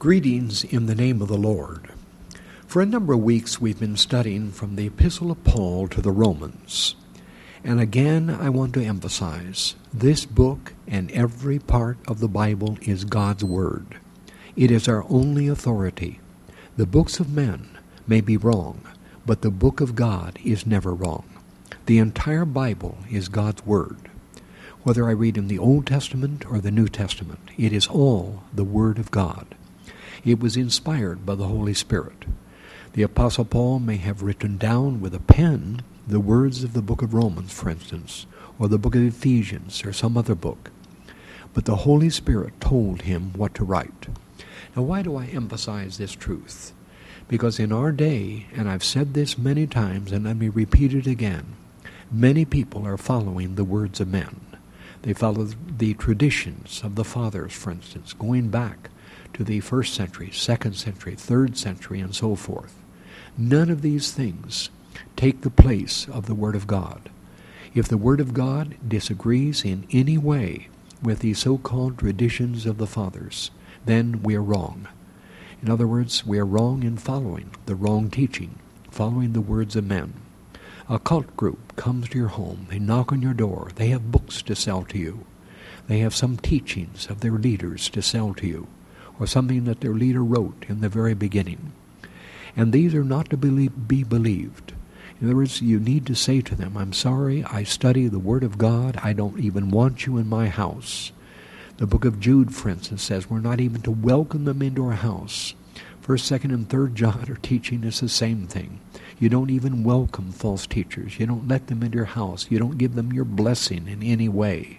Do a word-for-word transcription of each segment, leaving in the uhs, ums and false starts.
Greetings in the name of the Lord. For a number of weeks we've been studying from the Epistle of Paul to the Romans. And again I want to emphasize, this book and every part of the Bible is God's Word. It is our only authority. The books of men may be wrong, but the book of God is never wrong. The entire Bible is God's Word. Whether I read in the Old Testament or the New Testament, it is all the Word of God. It was inspired by the Holy Spirit. The Apostle Paul may have written down with a pen the words of the book of Romans, for instance, or the book of Ephesians, or some other book. But the Holy Spirit told him what to write. Now, why do I emphasize this truth? Because in our day, and I've said this many times, and let me repeat it again, many people are following the words of men. They follow the traditions of the fathers, for instance, going back to the first century, second century, third century, and so forth. None of these things take the place of the Word of God. If the Word of God disagrees in any way with the so-called traditions of the fathers, then we are wrong. In other words, we are wrong in following the wrong teaching, following the words of men. A cult group comes to your home, they knock on your door, they have books to sell to you. They have some teachings of their leaders to sell to you, or something that their leader wrote in the very beginning. And these are not to believe, be believed. In other words, you need to say to them, I'm sorry, I study the Word of God, I don't even want you in my house. The book of Jude, for instance, says we're not even to welcome them into our house. First, Second, and Third John are teaching us the same thing. You don't even welcome false teachers. You don't let them into your house. You don't give them your blessing in any way.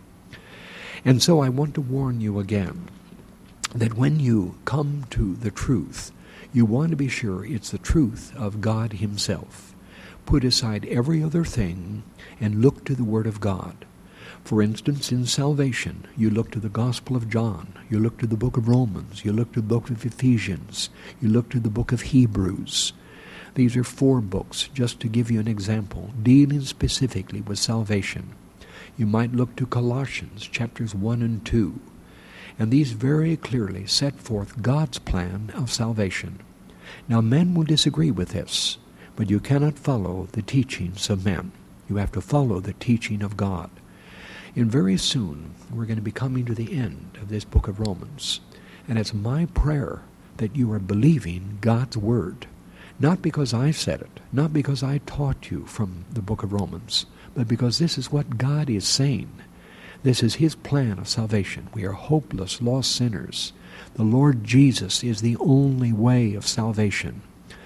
And so I want to warn you again that when you come to the truth, you want to be sure it's the truth of God Himself. Put aside every other thing and look to the Word of God. For instance, in salvation, you look to the Gospel of John, you look to the book of Romans, you look to the book of Ephesians, you look to the book of Hebrews. These are four books, just to give you an example, dealing specifically with salvation. You might look to Colossians, chapters one and two, and these very clearly set forth God's plan of salvation. Now, men will disagree with this, but you cannot follow the teachings of men. You have to follow the teaching of God. And very soon, we're going to be coming to the end of this book of Romans. And it's my prayer that you are believing God's Word. Not because I said it, not because I taught you from the book of Romans, but because this is what God is saying. This is His plan of salvation. We are hopeless, lost sinners. The Lord Jesus is the only way of salvation.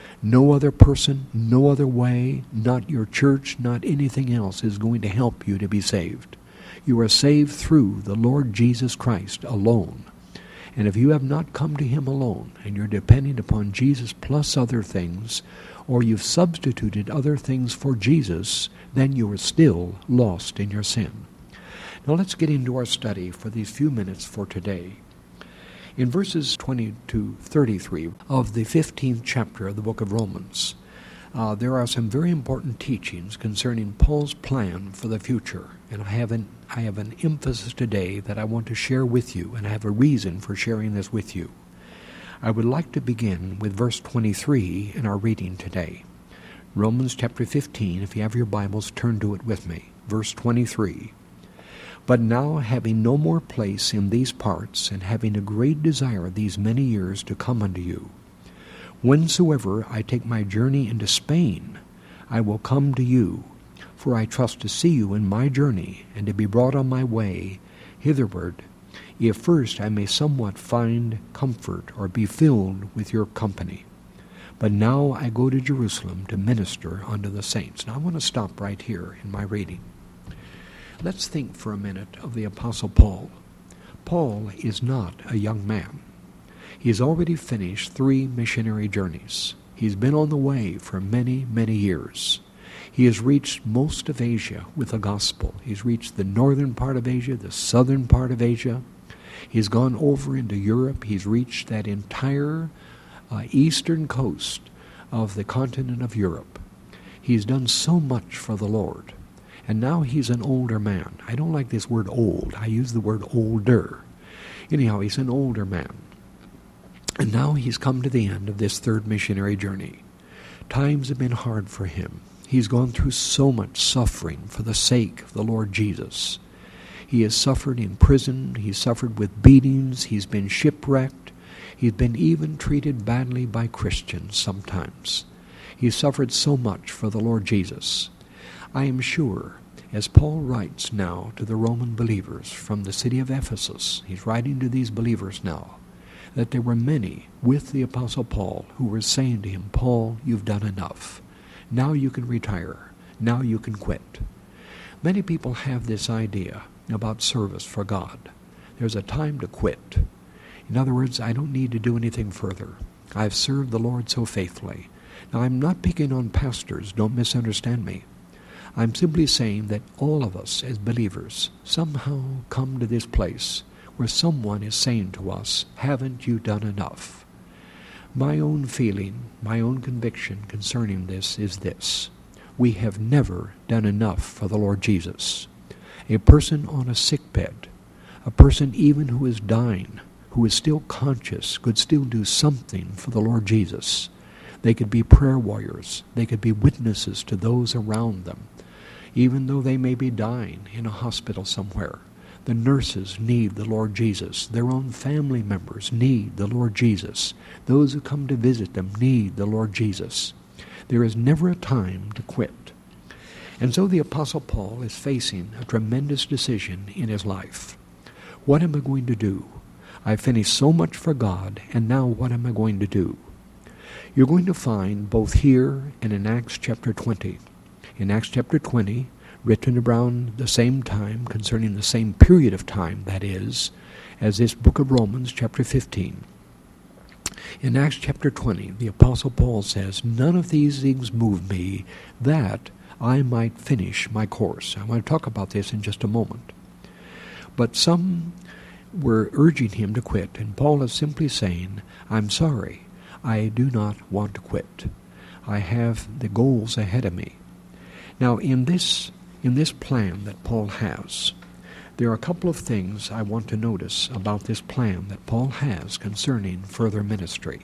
No other person, no other way, not your church, not anything else is going to help you to be saved. You are saved through the Lord Jesus Christ alone. And if you have not come to Him alone, and you're depending upon Jesus plus other things, or you've substituted other things for Jesus, then you are still lost in your sin. Now let's get into our study for these few minutes for today. In verses twenty to thirty-three of the fifteenth chapter of the book of Romans, uh, there are some very important teachings concerning Paul's plan for the future. And I have, an, I have an emphasis today that I want to share with you, and I have a reason for sharing this with you. I would like to begin with verse twenty-three in our reading today. Romans chapter fifteen, if you have your Bibles, turn to it with me. Verse twenty-three. But now, having no more place in these parts, and having a great desire these many years to come unto you, whensoever I take my journey into Spain, I will come to you, for I trust to see you in my journey, and to be brought on my way hitherward, if first I may somewhat find comfort or be filled with your company. But now I go to Jerusalem to minister unto the saints. Now I want to stop right here in my reading. Let's think for a minute of the Apostle Paul. Paul is not a young man. He has already finished three missionary journeys. He's been on the way for many, many years. He has reached most of Asia with the gospel. He's reached the northern part of Asia, the southern part of Asia. He's gone over into Europe. He's reached that entire uh, eastern coast of the continent of Europe. He's done so much for the Lord. And now he's an older man. I don't like this word old. I use the word older. Anyhow, he's an older man. And now he's come to the end of this third missionary journey. Times have been hard for him. He's gone through so much suffering for the sake of the Lord Jesus. He has suffered in prison. He's suffered with beatings. He's been shipwrecked. He's been even treated badly by Christians sometimes. He's suffered so much for the Lord Jesus. I am sure, as Paul writes now to the Roman believers from the city of Ephesus, he's writing to these believers now, that there were many with the Apostle Paul who were saying to him, Paul, you've done enough. Now you can retire. Now you can quit. Many people have this idea about service for God. There's a time to quit. In other words, I don't need to do anything further. I've served the Lord so faithfully. Now, I'm not picking on pastors. Don't misunderstand me. I'm simply saying that all of us as believers somehow come to this place where someone is saying to us, haven't you done enough? My own feeling, my own conviction concerning this is this. We have never done enough for the Lord Jesus. A person on a sickbed, a person even who is dying, who is still conscious, could still do something for the Lord Jesus. They could be prayer warriors. They could be witnesses to those around them. Even though they may be dying in a hospital somewhere, the nurses need the Lord Jesus. Their own family members need the Lord Jesus. Those who come to visit them need the Lord Jesus. There is never a time to quit. And so the Apostle Paul is facing a tremendous decision in his life. What am I going to do? I've finished so much for God, and now what am I going to do? You're going to find both here and in Acts chapter twenty. In Acts chapter twenty, written around the same time, concerning the same period of time, that is, as this book of Romans chapter fifteen. In Acts chapter twenty, the Apostle Paul says, none of these things move me, that I might finish my course. I want to talk about this in just a moment. But some were urging him to quit, and Paul is simply saying, I'm sorry, I do not want to quit. I have the goals ahead of me. Now, in this in this plan that Paul has, there are a couple of things I want to notice about this plan that Paul has concerning further ministry.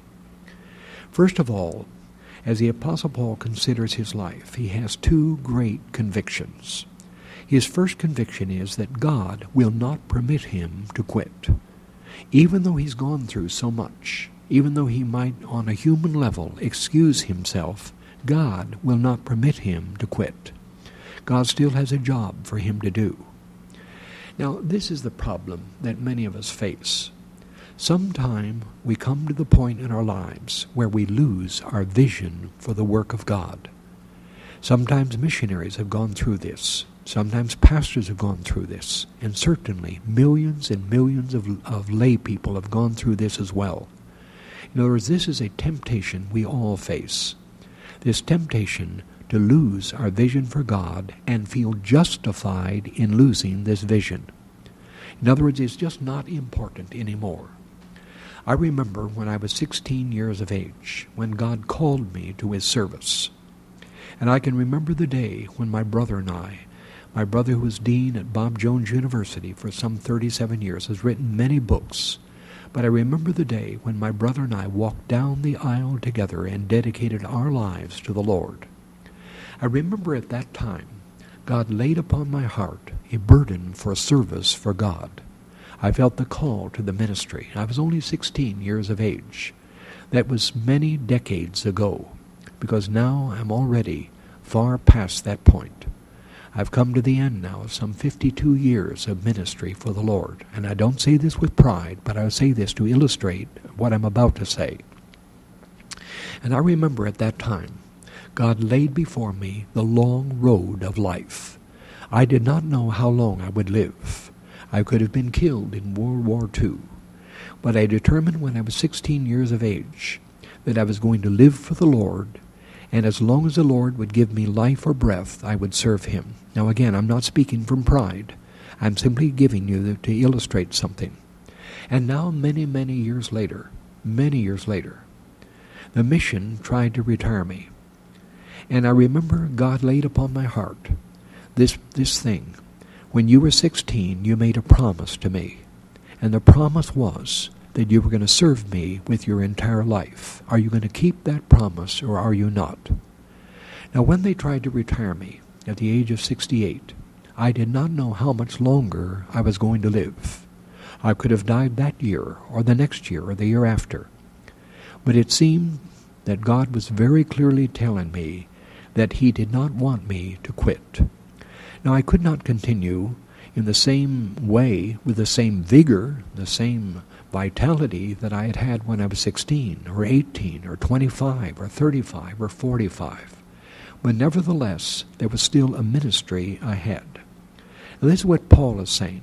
First of all, as the Apostle Paul considers his life, he has two great convictions. His first conviction is that God will not permit him to quit. Even though he's gone through so much, even though he might on a human level excuse himself, God will not permit him to quit. God still has a job for him to do. Now, this is the problem that many of us face. Sometime we come to the point in our lives where we lose our vision for the work of God. Sometimes missionaries have gone through this. Sometimes pastors have gone through this. And certainly millions and millions of, of lay people have gone through this as well. In other words, this is a temptation we all face. This temptation to lose our vision for God and feel justified in losing this vision. In other words, it's just not important anymore. I remember when I was sixteen years of age, when God called me to his service. And I can remember the day when my brother and I, my brother who was dean at Bob Jones University for some thirty-seven years, has written many books. But I remember the day when my brother and I walked down the aisle together and dedicated our lives to the Lord. I remember at that time, God laid upon my heart a burden for service for God. I felt the call to the ministry. I was only sixteen years of age. That was many decades ago, because now I'm already far past that point. I've come to the end now of some fifty-two years of ministry for the Lord. And I don't say this with pride, but I say this to illustrate what I'm about to say. And I remember at that time, God laid before me the long road of life. I did not know how long I would live. I could have been killed in World War Two. But I determined when I was sixteen years of age that I was going to live for the Lord, and as long as the Lord would give me life or breath, I would serve him. Now again, I'm not speaking from pride. I'm simply giving you the, to illustrate something. And now many, many years later, many years later, the mission tried to retire me. And I remember God laid upon my heart this, this thing. When you were sixteen, you made a promise to me. And the promise was that you were going to serve me with your entire life. Are you going to keep that promise or are you not? Now, when they tried to retire me at the age of sixty-eight, I did not know how much longer I was going to live. I could have died that year or the next year or the year after. But it seemed that God was very clearly telling me that he did not want me to quit. Now, I could not continue in the same way, with the same vigor, the same vitality that I had had when I was sixteen, or eighteen, or twenty-five, or thirty-five, or forty-five. But nevertheless, there was still a ministry I had. Now, this is what Paul is saying.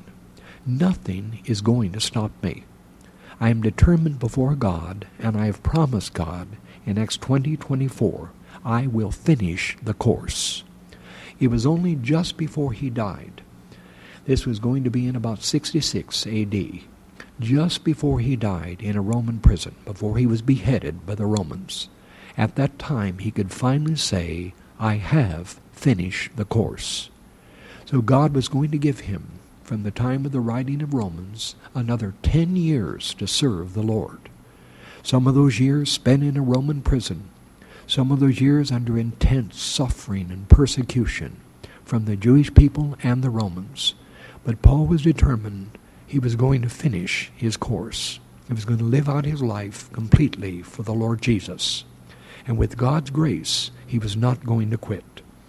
Nothing is going to stop me. I am determined before God, and I have promised God in Acts twenty twenty-four, I will finish the course. It was only just before he died. This was going to be in about sixty-six A D, just before he died in a Roman prison, before he was beheaded by the Romans. At that time, he could finally say, I have finished the course. So God was going to give him, from the time of the writing of Romans, another ten years to serve the Lord. Some of those years spent in a Roman prison, some of those years under intense suffering and persecution from the Jewish people and the Romans. But Paul was determined he was going to finish his course. He was going to live out his life completely for the Lord Jesus. And with God's grace, he was not going to quit.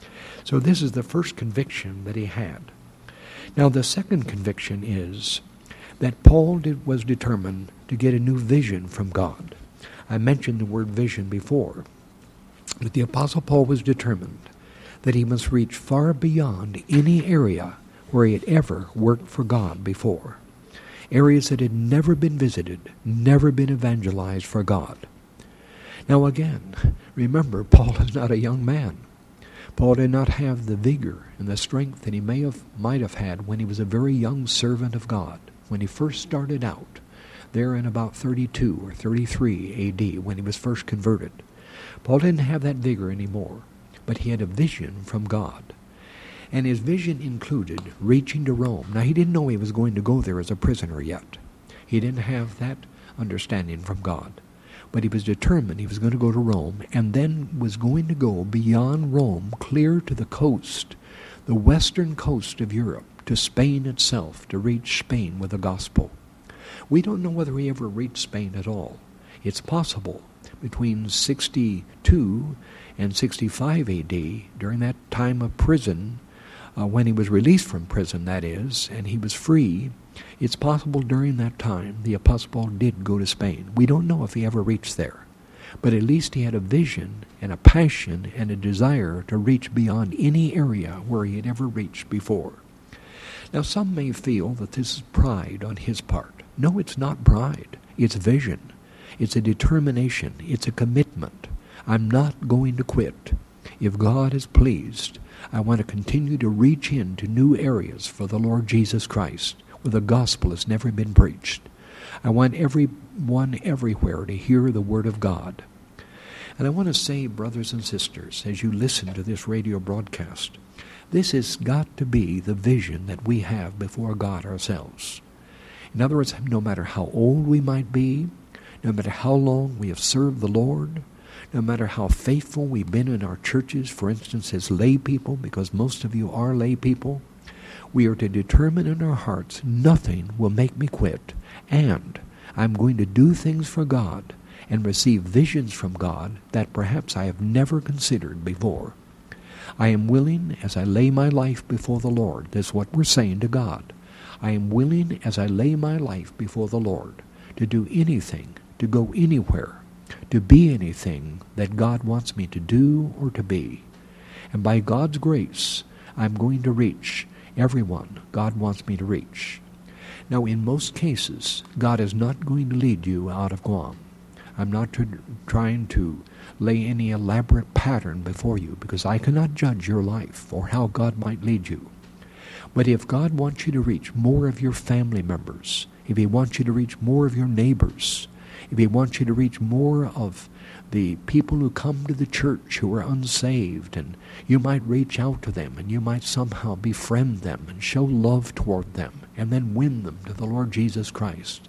So this is the first conviction that he had. Now the second conviction is that Paul did, was determined to get a new vision from God. I mentioned the word vision before. But the Apostle Paul was determined that he must reach far beyond any area where he had ever worked for God before. Areas that had never been visited, never been evangelized for God. Now again, remember, Paul is not a young man. Paul did not have the vigor and the strength that he may have, might have had when he was a very young servant of God, when he first started out, there in about thirty-two or thirty-three A D, when he was first converted. Paul didn't have that vigor anymore, but he had a vision from God. And his vision included reaching to Rome. Now, he didn't know he was going to go there as a prisoner yet. He didn't have that understanding from God. But he was determined he was going to go to Rome, and then was going to go beyond Rome, clear to the coast, the western coast of Europe, to Spain itself, to reach Spain with the gospel. We don't know whether he ever reached Spain at all. It's possible. Between sixty-two and sixty-five A D, during that time of prison, uh, when he was released from prison, that is, and he was free, it's possible during that time the Apostle Paul did go to Spain. We don't know if he ever reached there, but at least he had a vision and a passion and a desire to reach beyond any area where he had ever reached before. Now, some may feel that this is pride on his part. No, it's not pride. It's vision. It's a determination. It's a commitment. I'm not going to quit. If God is pleased, I want to continue to reach into new areas for the Lord Jesus Christ, where the gospel has never been preached. I want everyone everywhere to hear the word of God. And I want to say, brothers and sisters, as you listen to this radio broadcast, this has got to be the vision that we have before God ourselves. In other words, no matter how old we might be, no matter how long we have served the Lord, no matter how faithful we've been in our churches, for instance, as lay people, because most of you are lay people, we are to determine in our hearts, nothing will make me quit, and I'm going to do things for God and receive visions from God that perhaps I have never considered before. I am willing, as I lay my life before the Lord, this is what we're saying to God, I am willing, as I lay my life before the Lord, to do anything, to go anywhere, to be anything that God wants me to do or to be. And by God's grace, I'm going to reach everyone God wants me to reach. Now, in most cases, God is not going to lead you out of Guam. I'm not tr- trying to lay any elaborate pattern before you, because I cannot judge your life or how God might lead you. But if God wants you to reach more of your family members, if he wants you to reach more of your neighbors, if he wants you to reach more of the people who come to the church who are unsaved, and you might reach out to them and you might somehow befriend them and show love toward them and then win them to the Lord Jesus Christ,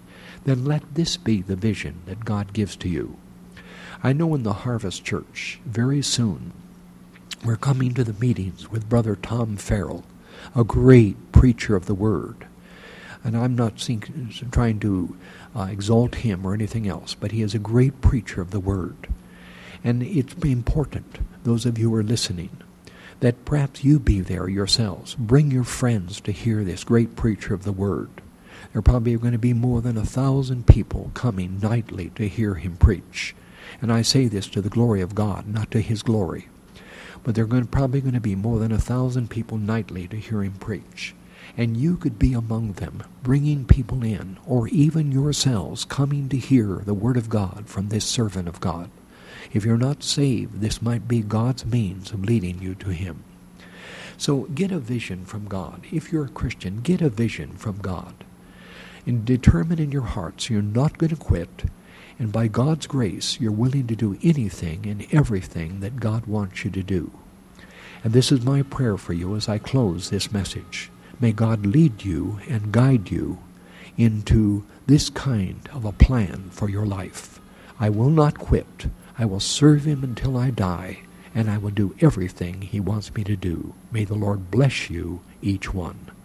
then let this be the vision that God gives to you. I know in the Harvest Church, very soon, we're coming to the meetings with Brother Tom Farrell, a great preacher of the Word. And I'm not think, trying to uh, exalt him or anything else, but he is a great preacher of the Word. And it's important, those of you who are listening, that perhaps you be there yourselves. Bring your friends to hear this great preacher of the Word. There are probably going to be more than a thousand people coming nightly to hear him preach. And I say this to the glory of God, not to his glory. But there are going, probably going to be more than a thousand people nightly to hear him preach. And you could be among them, bringing people in, or even yourselves coming to hear the Word of God from this servant of God. If you're not saved, this might be God's means of leading you to him. So get a vision from God. If you're a Christian, get a vision from God. And determine in your hearts you're not going to quit. And by God's grace, you're willing to do anything and everything that God wants you to do. And this is my prayer for you as I close this message. May God lead you and guide you into this kind of a plan for your life. I will not quit. I will serve him until I die, and I will do everything he wants me to do. May the Lord bless you, each one.